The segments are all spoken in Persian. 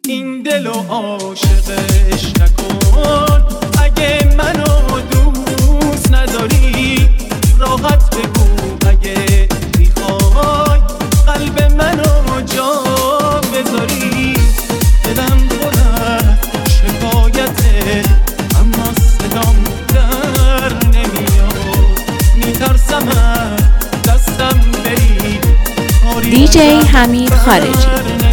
این دل و عاشقش نکن. اگه منو دوست نداری راحت بگو، اگه میخوای قلب منو جا بذاری. دلم پر شکایته اما صدام در نمیاد، میترسم دستم بری. DJ حمید خارجی.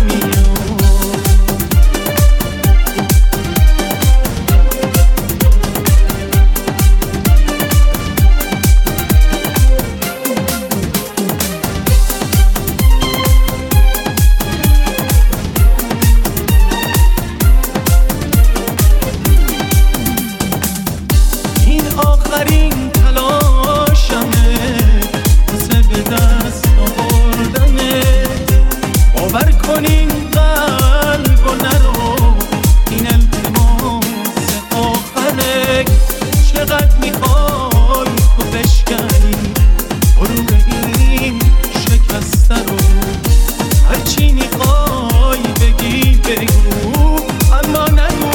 آخرین تلاشمه واسه به دست آوردنه. باور کنین قلب و نرو، این التماس آخره. چقدر میخوای تو بشکنی برو به این شکسته رو. هرچی میخوای بگی بگو اما نگو.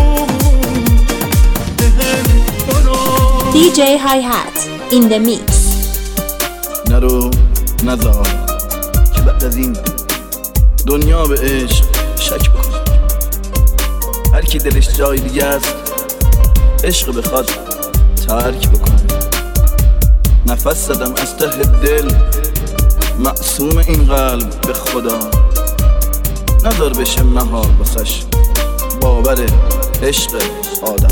DJ Hi-Hat in the mix. نرو نزار که بعد از این دنیا به عشق شک بکنه. هر کی دلش جای دیگه است عشق بخواد ترک بکنه. نفس زدم از ته دل معصوم این قلب به خدا. نذار بشه محال واسش باور عشق آدم.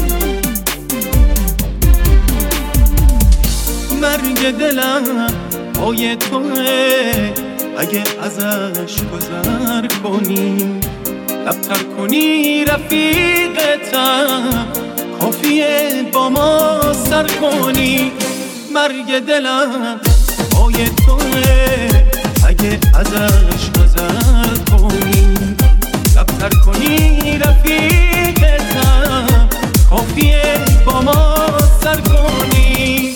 مرگ دلم پای توه، اگه ازش گذر کنی لبتر کنی رفیقتم، کافیه با ما سر کنی. مرگ دلم پای توه، اگه ازش گذر کنی لبتر کنی رفیقتم، کافیه با ما سر کنی.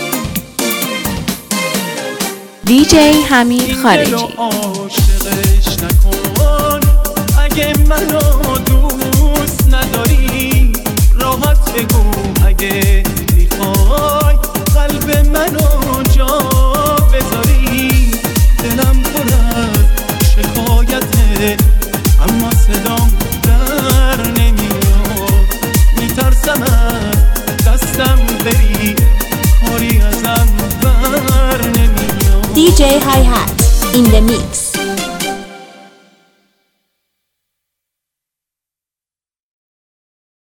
DJ حمید خارجی. عاشقش نکن. اگه منو دوست نداری راحت بگو، اگه میخوای قلب منو جا بذاری. دلم پر شکایته اما صدام در نمیاد، میترسم دستم بری کاری ازم بر نمیاد. DJ Hi-Hat in the mix.